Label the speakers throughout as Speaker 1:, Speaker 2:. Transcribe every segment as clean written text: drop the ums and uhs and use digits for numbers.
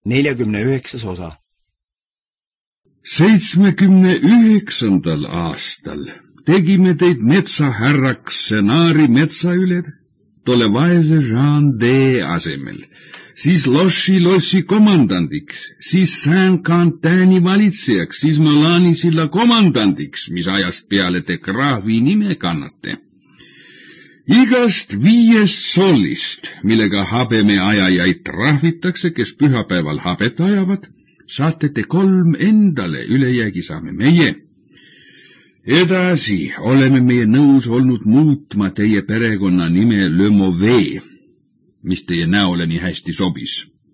Speaker 1: 49. osa.
Speaker 2: 79. aastal tegime teid metsahärraks Senaari metsaüle tolle vaese Jean D. asemel, siis Lossi komandandiks, siis Saint-Quentini valitsejaks, siis Malani silla komandandiks, mis ajast peale te kraavi nime kannate. Igast 5 sollist, millega habemeajajaid trahvitakse, kes pühapäeval habet ajavad, saate te 3 endale, ülejäägi saame meie. Edasi oleme meie nõus olnud muutma teie perekonna nime Le Mauvais, mis teie näole nii hästi sobis.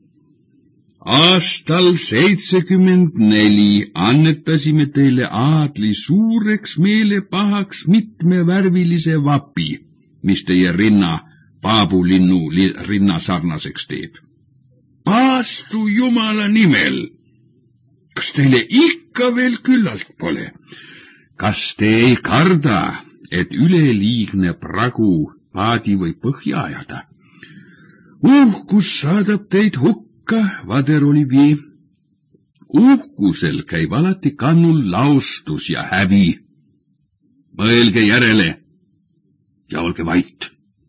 Speaker 2: Aastal 74 annetasime teile aadli suureks meelepahaks mitmevärvilise vapi, mis teie rinna paabulinnu rinna sarnaseks teeb. Paastu Jumala nimel! Kas teile ikka veel küllalt pole? Kas te ei karda, et üleliigne pragu paadi või põhja ajada? Uhkus saadab teid hukka, Vader Olivier. Uhkusel käib alati kannul laustus ja häbi. Mõelge järele ja olge vait.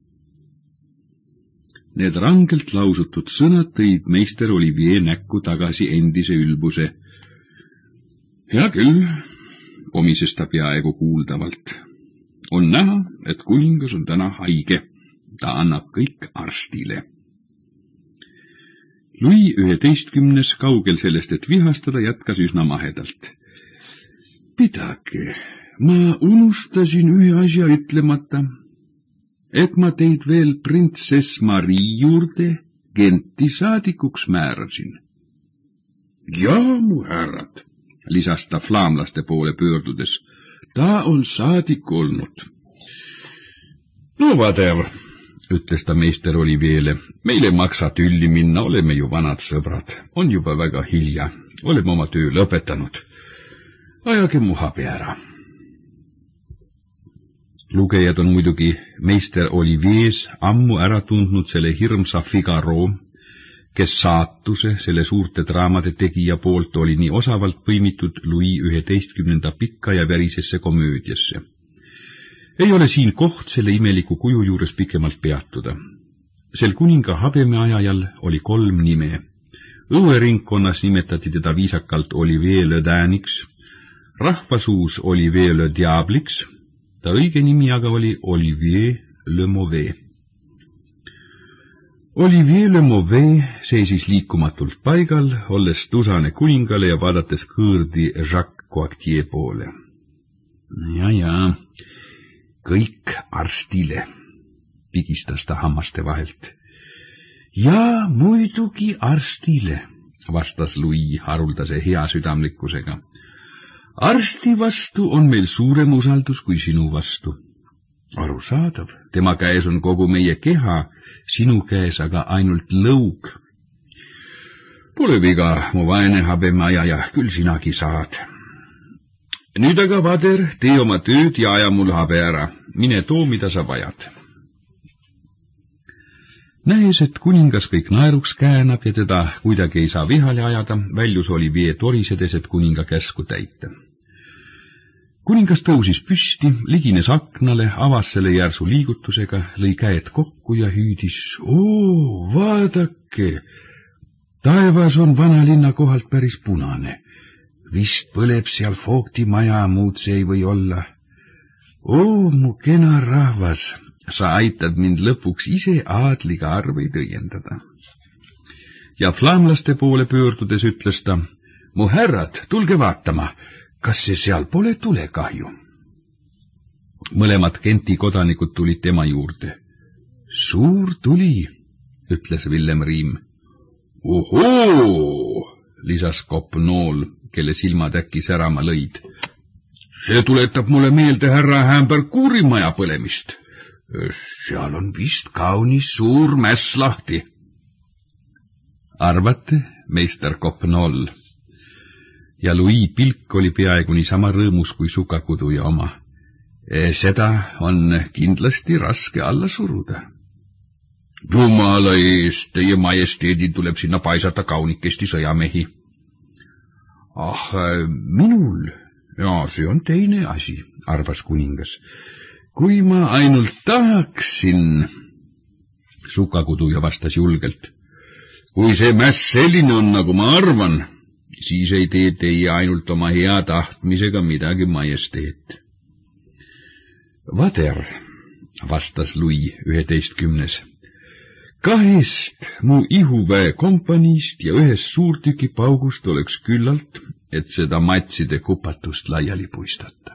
Speaker 2: Need rangelt lausutud sõnad tõid meister Olivier näkku tagasi endise ülbuse. Hea küll, pomises ta peaaegu kuuldavalt. On näha, et kuningas on täna haige. Ta annab kõik arstile. Louis 11. kaugel sellest, et vihastada, jätkas üsna mahedalt. Pidage, ma unustasin ühe asja ütlemata, et ma teid veel printsess Marie juurde Genti saadikuks määrasin. Jaa, mu härrad, lisas ta flaamlaste poole pöördudes. Ta on saadik olnud. No, Vader, ütles ta meister Olivier'le, meil ei maksa tülli minna, oleme ju vanad sõbrad. On juba väga hilja, oleme oma töö lõpetanud. Ajage mu habe ära. Lugejad on muidugi meister Olivier's ammu ära tundnud selle hirmsa Figaro, kes saatuse selle suurte draamade tegija poolt oli nii osavalt põimitud Louis 11. pikka ja värisesse komöödiasse. Ei ole siin koht selle imeliku kuju juures pikemalt peatuda. Sel kuninga habemeajajal oli 3 nime. Õueringkonnas nimetati teda viisakalt Olivier le Daniks, rahvasuus Olivier le Diabliks, ta õige nimi aga oli Olivier le Mauvais. Olivier le Mauvais seisis liikumatult paigal, olles tusane kuningale ja vaadates kõõrdi Jacques Coictier poole. Ja, kõik arstile, pigistas ta hammaste vahelt. Ja muidugi arstile, vastas Louis haruldase heasüdamlikkusega. Arsti vastu on meil suurem usaldus kui sinu vastu. Arusaadav, tema käes on kogu meie keha, sinu käes aga ainult lõug. Pole viga, mu vaene habemeajaja, küll sinagi saad. Nüüd aga, Vader, tee oma tööd ja aja mul habe ära. Mine too, mida sa vajad. Nähes, et kuningas kõik naeruks käänab ja teda kuidagi ei saa vihale ajada, väljus Olivier torisedes, et kuninga käsku täita. Kuningas tõusis püsti, ligines aknale, avas selle järsu liigutusega, lõi käed kokku ja hüüdis. Oo, vaadake! Taevas on vanalinna kohalt päris punane. Vist põleb seal Foogti maja, muud see ei või olla. Oo, mu kena rahvas, sa aitad mind lõpuks ise aadliga arveid õiendada. Ja flaamlaste poole pöördudes ütles ta, mu härrad, tulge vaatama, kas see seal pole tulekahju? Mõlemad Genti kodanikud tulid tema juurde. Suur tuli, ütles Villem Riim. Ohoo, lisas Kopnool, kelle silmad äkki särama lõid. See tuletab mulle meelde härra Hämberkuuri maja põlemist. Seal on vist kaunis suur mäss lahti. Arvate, meister Kopnool? Ja Louis pilk oli peaaegu niisama rõõmus kui sukakuduja oma. Seda on kindlasti raske alla suruda. Jumala eest, teie majesteedil tuleb sinna paisata kaunikesti sõjamehi. Ah, minul? Jaa, see on teine asi, arvas kuningas. Kui ma ainult tahaksin, Sukakuduja vastas julgelt. Kui see mäss selline on, nagu ma arvan, siis ei tee teie ainult oma hea tahtmisega midagi, majesteet. Vader, vastas Louis 11. Kahest mu ihuväe kompaniist ja ühest suurtükipaugust oleks küllalt, et seda matside kupatust laiali puistata.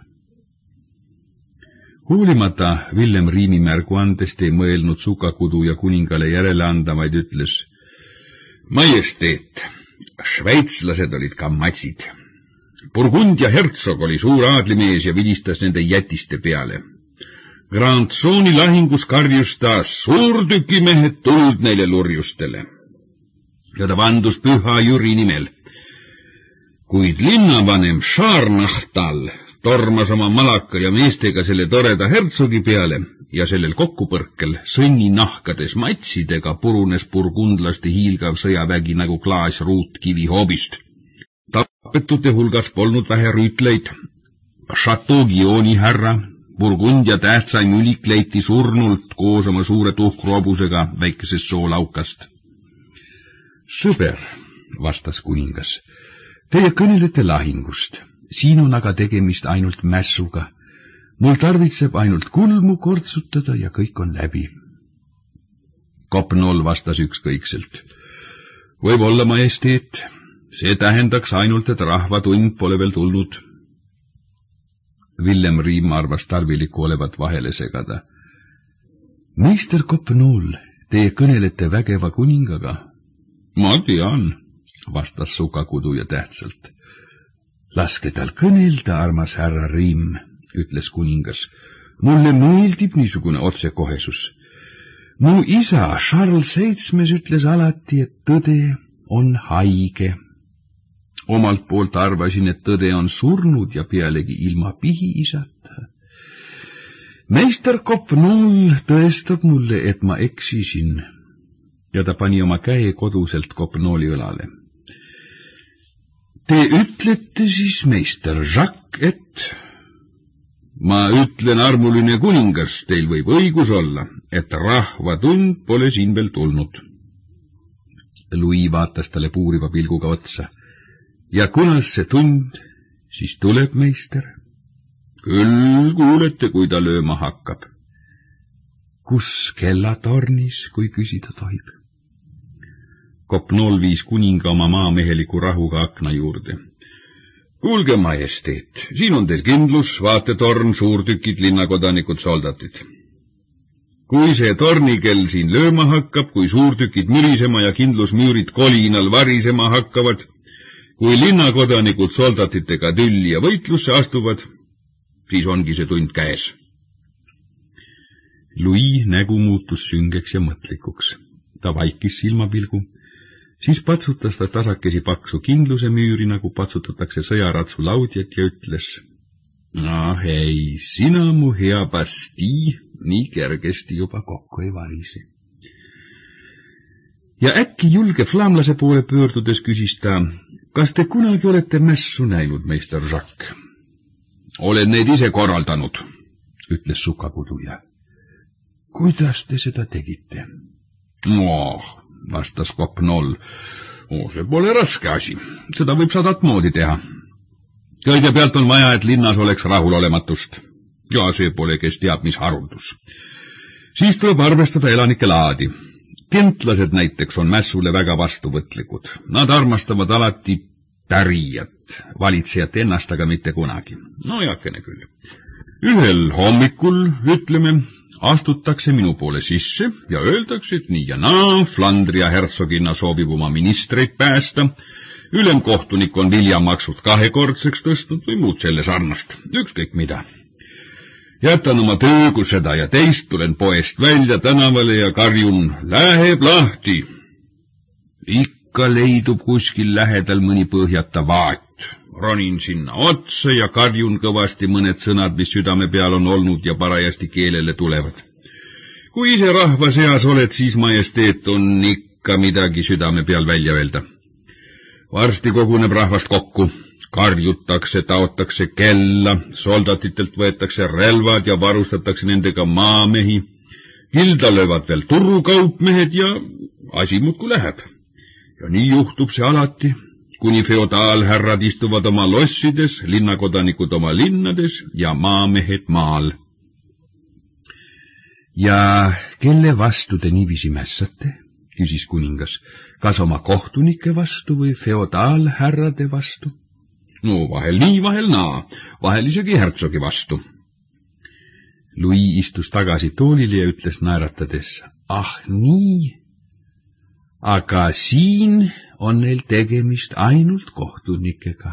Speaker 2: Hoolimata Villem Riimi märguandest ei mõelnud Sukakuduja kuningale järele anda, vaid ütles: Majesteet, šveitslased olid ka matsid. Burgundia hertsog oli suur aadlimees ja vilistas nende jätiste peale. Grandsooni lahingus karjus ta suurtükimehed tuld neile lurjustele. Ja ta vandus püha Jüri nimel. Kuid linnavanem Scharnachtal tormas oma malaka ja meestega selle toreda hertsogi peale ja sellel kokkupõrkel sõnninahkades matsidega purunes burgundlaste hiilgav sõjavägi nagu klaasruut kivihoobist. Tapetute hulgas polnud vähe rüütleid. Chateau Guilloni härra, Burgundia tähtsaim ülik leiti surnult koos oma suure tuhkruhobusega väikesest soolaukast. Sõber, vastas kuningas, teie kõnelete lahingust. Siin on aga tegemist ainult mässuga. Mul tarvitseb ainult kulmu kortsutada ja kõik on läbi. Kopnol vastas ükskõikselt. Võib-olla, majesteet, see tähendaks ainult, et rahvatund pole veel tulnud. Villem Riim arvas tarviliku olevat vahele segada. Meister Kopnol, teie kõnelete vägeva kuningaga. Ma tean, vastas Sukakuduja tähtsalt. Laske tal kõnelda, armas härra Riim, ütles kuningas. Mulle meeldib niisugune otsekohesus. Mu isa Charles VII ütles alati, et tõde on haige. Omalt poolt arvasin, et tõde on surnud ja pealegi ilma pihiisata. Meister Kopnol tõestab mulle, et ma eksisin, ja ta pani oma käe koduselt Kopnoli õlale. Te ütlete siis, meister Jacques, et... Ma ütlen, armuline kuningas, teil võib õigus olla, et rahvatund pole siin veel tulnud. Louis vaatas talle puuriva pilguga otsa. Ja kunas see tund siis tuleb, meister? Küll kuulete, kui ta lööma hakkab. Kus kellatornis, kui küsida tohib? Kopnol viis kuninga oma maameheliku rahuga akna juurde. Kuulge, majesteet, siin on teil kindlus, vaatetorn, suurtükid, linnakodanikud, soldatid. Kui see tornikell siin lööma hakkab, kui suurtükid mürisema ja kindlusmüürid kolinal varisema hakkavad, kui linnakodanikud soldatitega tülli ja võitlusse astuvad, siis ongi see tund käes. Louis nägu muutus süngeks ja mõtlikuks. Ta vaikis silmapilgu. Siis patsutas ta tasakesi paksu kindluse müüri, nagu patsutatakse sõjaratsu laudjat ja ütles: ei, sina, mu hea Bastille, nii kergesti juba kokku ei varise. Ja äkki julge flaamlase poole pöördudes küsis ta: kas te kunagi olete mässu näinud, meister Jacques? Olen neid ise korraldanud, ütles Sukakuduja. Kuidas te seda tegite? Vastas Kopnol. See pole raske asi, seda võib 100 moodi teha. Kõigepealt on vaja, et linnas oleks rahulolematust. Ja see pole kes teab mis haruldus. Siis tuleb arvestada elanike laadi. Kentlased näiteks on mässule väga vastuvõtlikud. Nad armastavad alati pärijat, valitsejat ennast aga mitte kunagi. No jakene küll. Ühel hommikul, ütleme, astutakse minu poole sisse ja öeldakse, et nii ja naa, Flandria hertsoginna soovib oma ministreid päästa, ülemkohtunik on viljamaksud 2-kordseks tõstnud või muud selle sarnast, ükskõik mida. Jätan oma töö, kui seda ja teist, tulen poest välja tänavale ja karjun, läheb lahti. Ikka leidub kuskil lähedal mõni põhjata vaat. Ronin sinna otsa ja karjun kõvasti mõned sõnad, mis südame peal on olnud ja parajasti keelele tulevad. Kui ise rahva seas oled, siis majesteet on ikka midagi südame peal välja öelda. Varsti koguneb rahvast kokku. Karjutakse, taotakse kella, soldatitelt võetakse relvad ja varustatakse nendega maamehi. Hilda löövad veel turukaupmehed ja asi muudku läheb. Ja nii juhtub see alati, kuni feodaalhärrad istuvad oma lossides, linnakodanikud oma linnades ja maamehed maal. Ja kelle vastu te niiviisi mässate, küsis kuningas, kas oma kohtunike vastu või feodaalhärrade vastu? No vahel nii, vahel naa, vahel isegi hertsogi vastu. Louis istus tagasi toolile ja ütles naeratades, ah nii, aga siin on neil tegemist ainult kohtunikega.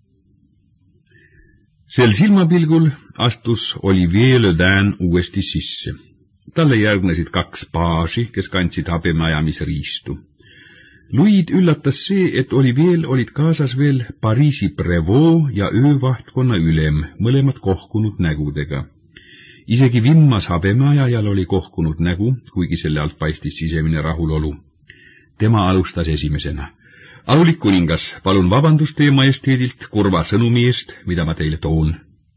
Speaker 2: Sel silmapilgul astus Olivier Le Dain uuesti sisse. Talle järgnesid 2 paasi, kes kandsid habemeajamisriistu. Louis üllatas see, et Olivier olid kaasas veel Pariisi prevoo ja öövahtkonna ülem, mõlemad kohkunud nägudega. Isegi vimmas habemeajajal oli kohkunud nägu, kuigi selle alt paistis sisemine rahulolu. Tema alustas esimesena. Aulik kuningas, palun vabandust teie majesteedilt kurva sõnumi eest, mida ma teile toon.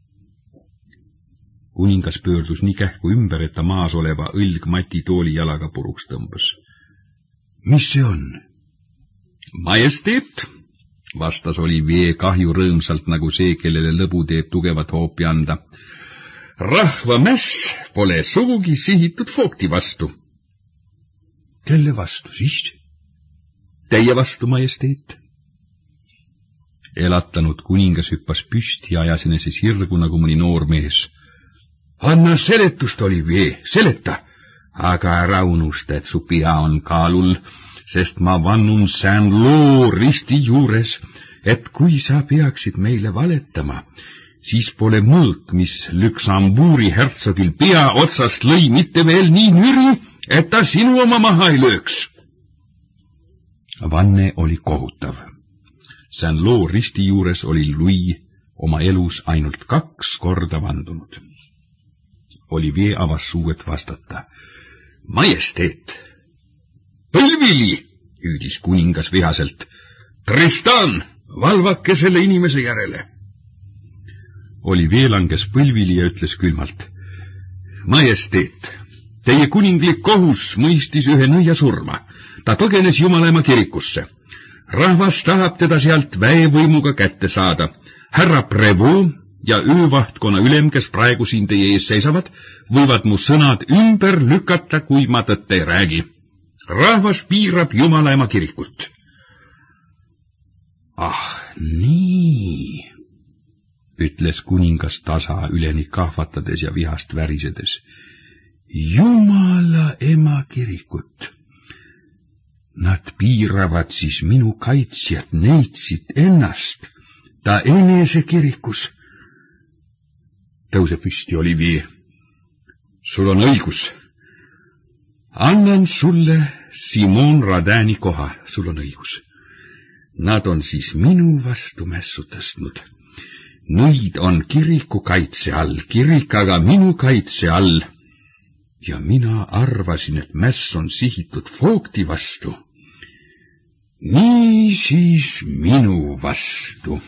Speaker 2: Kuningas pöördus nii kähku ümber, et ta maas oleva õlgmati tooli jalaga puruks tõmbas. Mis see on? Majesteet, vastas Olivier kahju rõõmsalt nagu see, kellele lõbu teeb tugevat hoopi anda. Rahvamäss pole sugugi sihitud Fogti vastu. Kelle vastu siis? Teie vastu, majesteet. Elatanud kuningas hüppas püsti ja ajas enese sirgu nagu mõni noor mees. Anna seletust, Olivier, seleta, aga ära unusta, et su pea on kaalul, sest ma vannun Saint-Lô risti juures, et kui sa peaksid meile valetama, siis pole mõõk, mis Luxembourgi hertsogil pea otsast lõi, mitte veel nii nüri, et ta sinu oma maha ei lööks. Vanne oli kohutav. Saint-Lô risti juures oli Louis oma elus ainult 2 korda vandunud. Olivier avas suu, et vastata. Majesteet! Põlvili, hüüdis kuningas vihaselt. Tristan, valvake selle inimese järele. Olivier langes põlvili ja ütles külmalt. Majesteet, teie kuninglik kohus mõistis ühe nõia surma. Ta põgenes Jumalaema kirikusse. Rahvas tahab teda sealt väevõimuga kätte saada. Härra Prevot ja öövahtkonna ülem, kes praegu siin teie ees seisavad, võivad mu sõnad ümber lükata, kui ma tõtt ei räägi. Rahvas piirab Jumalaema kirikut. Ah, nii, ütles kuningas tasa üleni kahvatades ja vihast värisedes. Jumala ema kirikut. Nad piiravad siis minu kaitsjat, neitsid ennast, ta enese kirikus. Tõuse püsti, Olivier. Sul on õigus. Annan sulle Simon Radani koha, sul on õigus. Nad on siis minu vastu mässu tõstnud. Nõid on kiriku kaitse all, kirik aga minu kaitse all. Ja mina arvasin, et mäss on sihitud Fogti vastu. Nii siis minu vastu.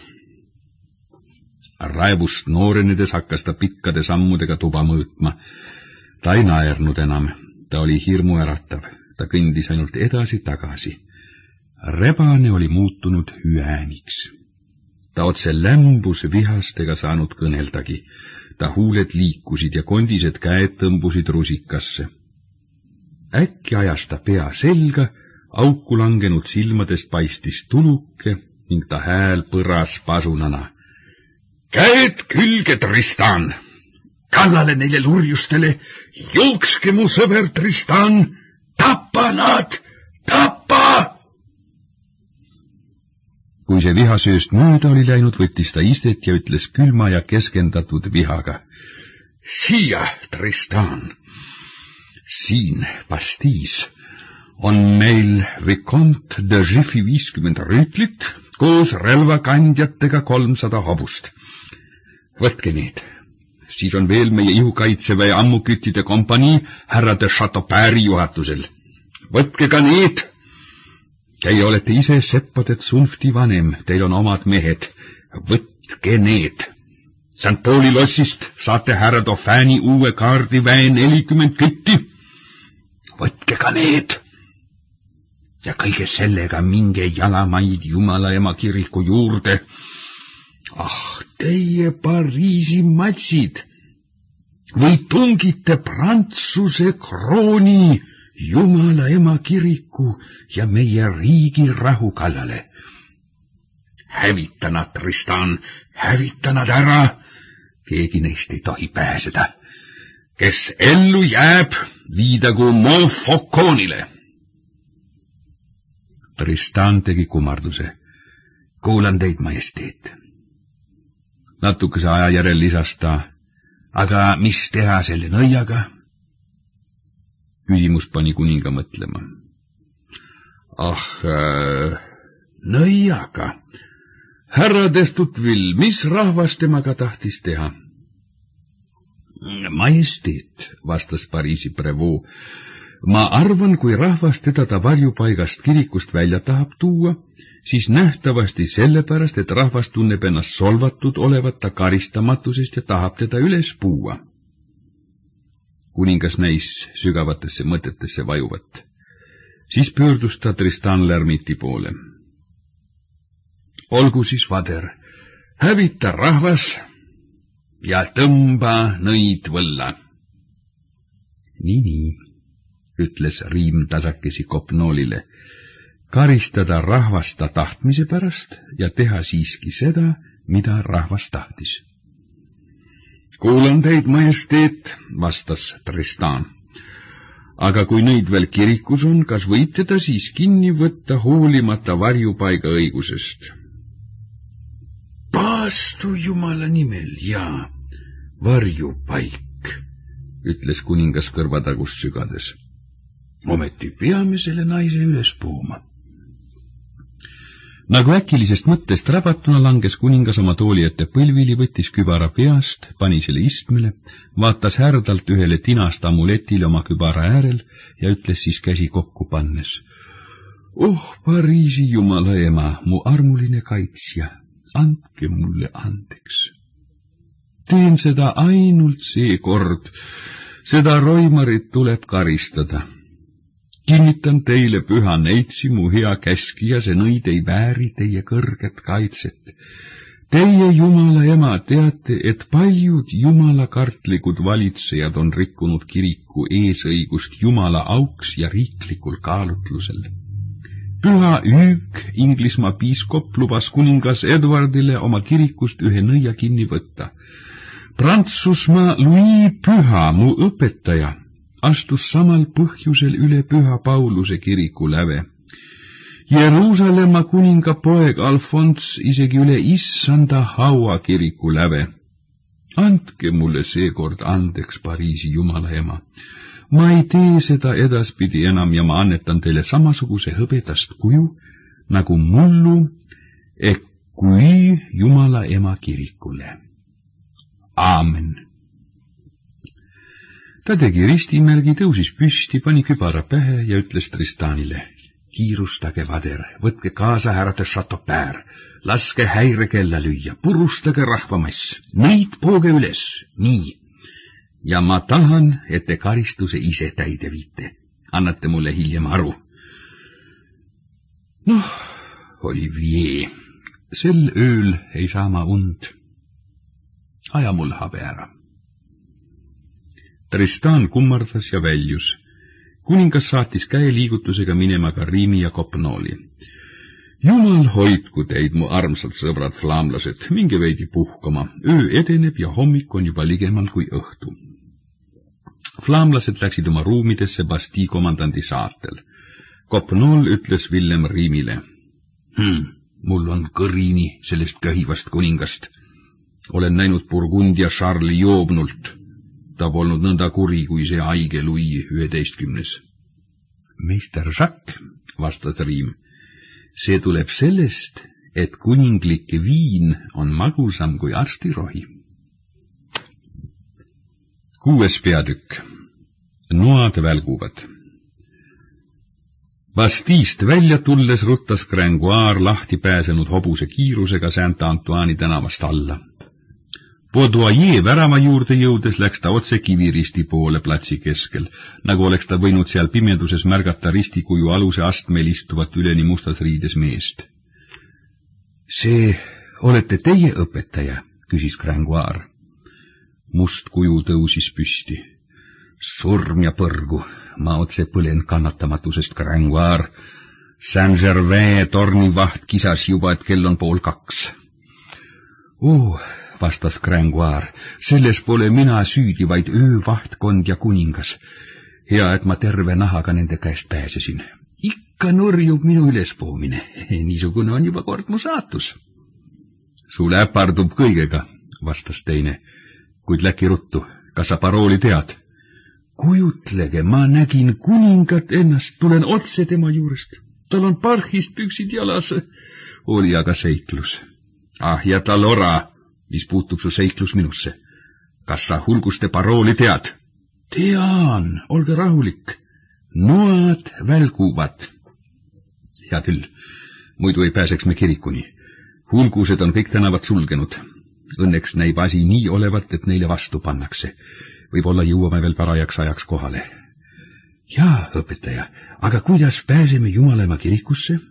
Speaker 2: Raevust noorenedes hakkas ta pikkade sammudega tuba mõõtma. Ta ei naernud enam, ta oli hirmuäratav, ta kõndis ainult edasi-tagasi. Rebane oli muutunud hüääniks. Ta otse lämbus vihast ega saanud kõneldagi. Ta huuled liikusid ja kondised käed tõmbusid rusikasse. Äkki ajas ta pea selga, auku langenud silmadest paistis tuluke ning ta hääl põras pasunana. Käed külge, Tristan! Kallale neile lurjustele, jookske mu sõber Tristan! Tappa nad! Tappa! Kui see vihasööst mööda oli läinud, võttis ta istet ja ütles külma ja keskendatud vihaga. Siia, Tristan! Siin, Bastiis, on meil Vicomte de Giffy 50 rüütlit koos relvakandjatega 300 hobust. Võtke need siis on veel meie ihukaitseväe ammuküttide kompanii härrade Chateaupaire'i juhatusel. Võtke ka need. Teie olete ise seppadet Sunfti vanem, teil on omad mehed. Võtke need. St. Pauli lossist saate härra Dauphini uue kaardiväe 40 kütti. Võtke ka need. Ja kõige sellega minge jalamaid Jumala ema kiriku juurde. Ah, teie Pariisi matsid, või tungite Prantsuse krooni Jumala ema kiriku ja meie riigi rahu kallale. Hävita nad, Tristan, hävita nad ära. Keegi neist ei tohi pääseda. Kes ellu jääb, viidagu Montfauconile. Tristan tegi kummarduse. Kuulan teid, majesteet. Natukese aja järel lisas ta, aga mis teha selle nõiaga? Küsimus pani kuninga mõtlema. Nõiaga. Härra Destouteville, mis rahvas temaga tahtis teha? Majesteet, vastas Pariisi prevoo. Ma arvan, kui rahvas teda ta varjupaigast kirikust välja tahab tuua, siis nähtavasti sellepärast, et rahvas tunneb ennast solvatud olevat ta karistamatusest ja tahab teda üles puua. Kuningas näis sügavatesse mõtetesse vajuvat. Siis pöördus ta Tristan l'Hermiti poole. Olgu siis, vader, hävita rahvas ja tõmba nõid võlla. Nii, ütles Riim tasakesi Kopnoolile, karistada rahvasta tahtmise pärast ja teha siiski seda, mida rahvas tahtis. Kuulan teid, majesteet, vastas Tristan. Aga kui nõid veel kirikus on, kas võib teda siis kinni võtta hoolimata varjupaiga õigusest? Paastu Jumala nimel, jaa, varjupaik, ütles kuningas kõrvatagust sügades. Ometi peame selle naise üles puhuma. Nagu äkilisest mõttest rabatuna langes kuningas oma tooli ette põlvili, võttis kübara peast, pani selle istmele, vaatas härdalt ühele tinast amuletile oma kübara äärel ja ütles siis käsi kokku pannes. Pariisi Jumala ema, mu armuline kaitsja, andke mulle andeks. Teen seda ainult seekord, seda roimarit tuleb karistada. Kinnitan teile, püha neitsi, mu hea käskija, see nõid ei vääri teie kõrget kaitset. Teie Jumala ema teate, et paljud jumalakartlikud valitsejad on rikkunud kiriku eesõigust Jumala auks ja riiklikul kaalutlusel. Püha Hüüg, Inglismaa piiskop, lubas kuningas Edwardile oma kirikust ühe nõia kinni võtta. Prantsusmaa Louis Püha, mu õpetaja, astus samal põhjusel üle Püha Pauluse kiriku läve. Jeruusalemma kuninga poeg Alfons isegi üle Issanda haua kiriku läve. Andke mulle seekord andeks, Pariisi Jumala ema. Ma ei tee seda edaspidi enam ja ma annetan teile samasuguse hõbedast kuju, nagu mullu kui Jumala ema kirikule. Aamen. Ta tegi ristimärgi, tõusis püsti, pani kübara pähe ja ütles Tristanile. Kiirustage, vader, võtke kaasa härra de Chateaupaire, laske häirekella lüüa, purustage rahvamass, nõid pooge üles, nii. Ja ma tahan, et te karistuse ise täide viite. Annate mulle hiljem aru. Olivier, sel ööl ei saa ma und. Aja mul habe ära. Tristan kummardas ja väljus. Kuningas saatis käeliigutusega minema ka Riimi ja Kopnooli. Jumal hoidku teid, mu armsad sõbrad flaamlased, minge veidi puhkama. Öö edeneb ja hommik on juba ligemal kui õhtu. Flaamlased läksid oma ruumidesse Bastille komandandi saatel. Kopnool ütles Villem Riimile. Mul on kõrini sellest köhivast kuningast. Olen näinud Burgundia Charles joobnult. Ta polnud nõnda kuri kui see haige Louis 11. Meister Jacques, vastas Riim, see tuleb sellest, et kuninglik viin on magusam kui arstirohi. 6. peatükk. Noad välguvad. Bastiist välja tulles ruttas Gringoire lahti pääsenud hobuse kiirusega Saint-Antoine'i tänavast alla. Baudoyer värava juurde jõudes läks ta otse kiviristi poole platsi keskel, nagu oleks ta võinud seal pimeduses märgata ristikuju aluse astmel istuvat üleni mustas riides meest. See olete teie õpetaja, küsis Gringoire. Must kuju tõusis püsti. Surm ja põrgu, ma otse põlen kannatamatusest, Gringoire. Saint-Gervais tornivaht kisas juba, et kell on 1:30. Vastas Gringoire, selles pole mina süüdi, vaid öövahtkond ja kuningas. Hea, et ma terve nahaga nende käest pääsesin. Ikka nurjub minu ülespoomine. Niisugune on juba kord mu saatus. Sulle äpardub kõigega, vastas teine, kuid läki ruttu. Kas sa parooli tead? Kujutlege, ma nägin kuningat ennast, tulen otse tema juurest. Tal on parhist püksid jalas. Oli aga seiklus. Jäta lora, mis puutub su seiklus minusse. Kas sa hulguste parooli tead? Tean, olge rahulik. Noad välguvad. Hea küll, muidu ei pääseks me kirikuni. Hulgused on kõik tänavad sulgenud. Õnneks näib asi nii olevat, et neile vastu pannakse. Võib-olla jõuame veel parajaks ajaks kohale. Jaa, õpetaja, aga kuidas pääseme Jumalaema kirikusse?